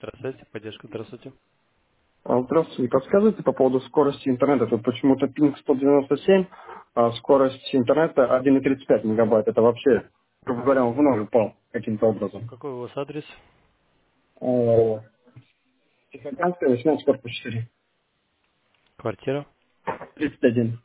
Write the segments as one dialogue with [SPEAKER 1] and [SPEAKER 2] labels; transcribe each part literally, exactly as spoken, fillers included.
[SPEAKER 1] Здравствуйте, поддержка, здравствуйте.
[SPEAKER 2] А, Здравствуйте. Не подскажите по поводу скорости интернета. Тут почему-то пинг сто девяносто семь, а скорость интернета один и тридцать пять мегабайт. Это вообще, грубо говоря, он в ноль упал каким-то образом.
[SPEAKER 1] Какой у вас адрес?
[SPEAKER 2] О, Тихоокеанская, восемнадцать, корпус четыре,
[SPEAKER 1] Квартира?
[SPEAKER 2] тридцать один.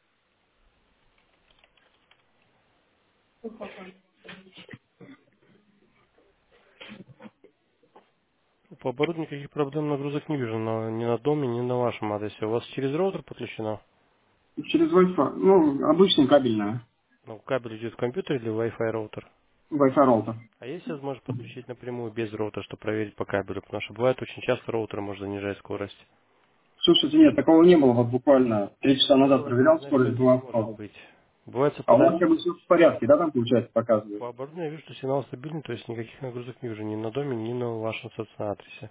[SPEAKER 1] По оборудованию никаких проблем нагрузок не вижу, но ни на доме, ни на вашем адресе. У вас через роутер подключено?
[SPEAKER 2] Через Wi-Fi, ну, обычная кабельная,
[SPEAKER 1] Ну, кабель идет в компьютер или Wi-Fi роутер?
[SPEAKER 2] Wi-Fi роутер.
[SPEAKER 1] А есть возможность подключить напрямую без роутера, чтобы проверить по кабелю? Потому что бывает очень часто роутер может занижать скорость.
[SPEAKER 2] Слушайте, нет, такого не было. Вот буквально три часа назад
[SPEAKER 1] Было,
[SPEAKER 2] проверял,
[SPEAKER 1] значит,
[SPEAKER 2] скорость
[SPEAKER 1] этого не
[SPEAKER 2] была
[SPEAKER 1] может
[SPEAKER 2] сто.
[SPEAKER 1] быть. Бывает
[SPEAKER 2] А у вас
[SPEAKER 1] совпадает.
[SPEAKER 2] как бы все в порядке, да, там получается показывает?
[SPEAKER 1] По оборудованию я вижу, что сигнал стабильный, то есть никаких нагрузок не вижу ни на доме, ни на вашем собственном адресе.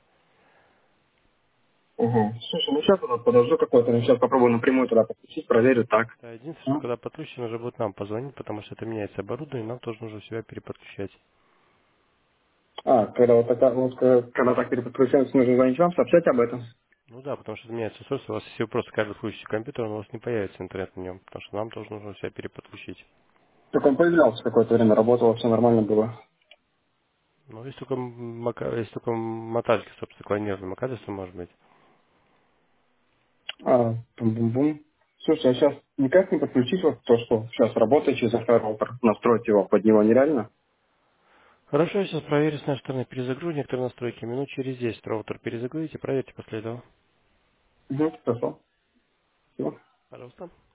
[SPEAKER 2] Угу. Слушай, ну сейчас я подожду какой-то, ну сейчас попробую напрямую туда подключить, проверю так.
[SPEAKER 1] Да, единственное,
[SPEAKER 2] А?
[SPEAKER 1] что когда подключим, нужно будет нам позвонить, потому что это меняется оборудование, и нам тоже нужно себя переподключать.
[SPEAKER 2] А, когда вот такая, вот, когда когда так переподключается, нужно звонить вам, сообщать об этом.
[SPEAKER 1] Ну да, потому что меняется устройство, у вас если вы просто каждый включите компьютер, у вас не появится интернет на нем, потому что нам тоже нужно себя переподключить.
[SPEAKER 2] Так он появлялся какое-то время, работало, все нормально было.
[SPEAKER 1] Ну, есть только, мака- есть только мотальки, собственно, клонированные макадресы, может быть.
[SPEAKER 2] А, бум-бум-бум. Слушай, а сейчас никак не подключить вот то, что сейчас работает через роутер, настроить его под него нереально?
[SPEAKER 1] Хорошо, я сейчас проверю с нашей стороны, перезагружу некоторые настройки. Минут через десять роутер перезагрузите, проверьте после этого.
[SPEAKER 2] Угу, хорошо. Всё.
[SPEAKER 1] Пожалуйста.